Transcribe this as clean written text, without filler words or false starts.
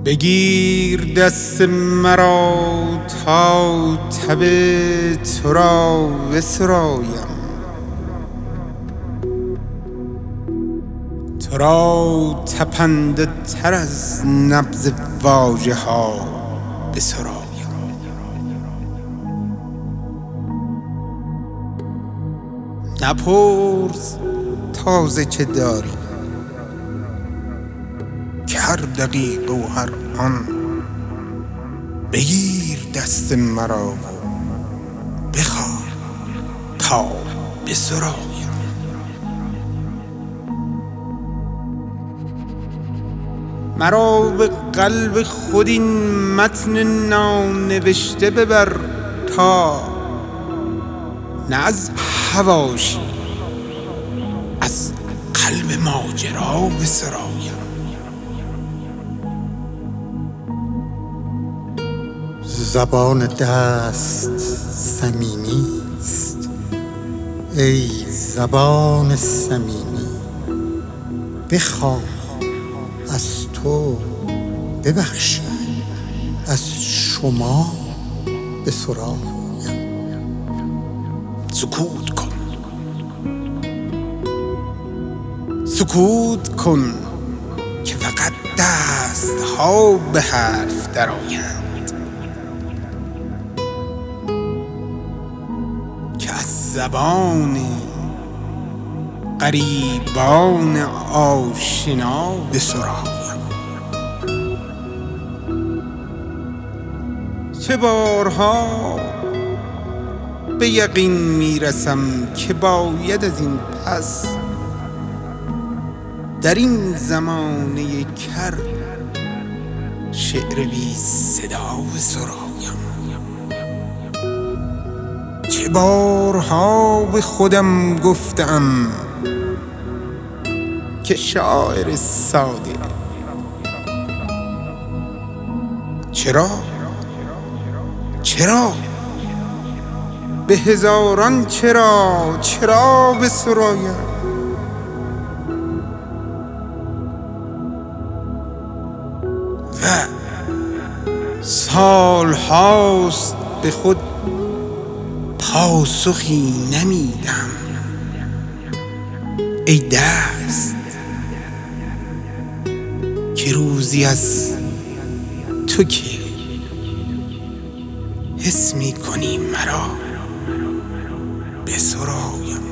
بگیر دست مرا تا تب تو را بسرایم، تو را تپنده تر از نبض واژه ها بسرایم. نپرس تازه چه داری، که هر دقیقه و هر آن بگیر دست مرا و بخواه تا بسرایم. مرا به قلب خود این متن نانوشته ببر تا نه از حواشی از قلب ماجرا بسرایم. زبان دست صمیمیست، ای زبان صمیمی، بخواه از تو ببخشی از شما بسرایم. سکوت کن، سکوت کن که فقط دست ها به حرف درآیند، که از زبان غریبان آشنا بسرایم. چه بارها به یقین میرسم که باید از این پس در این زمانه کر شعر بی صدا بسرایم. چه بارها به خودم گفتم که شاعر ساده، چرا به هزاران چرا بسرایم. و سال هاست به خود پاسخی نمیدم، ای دست که روزی از تو که حس می‌کنی مرا بسرایم.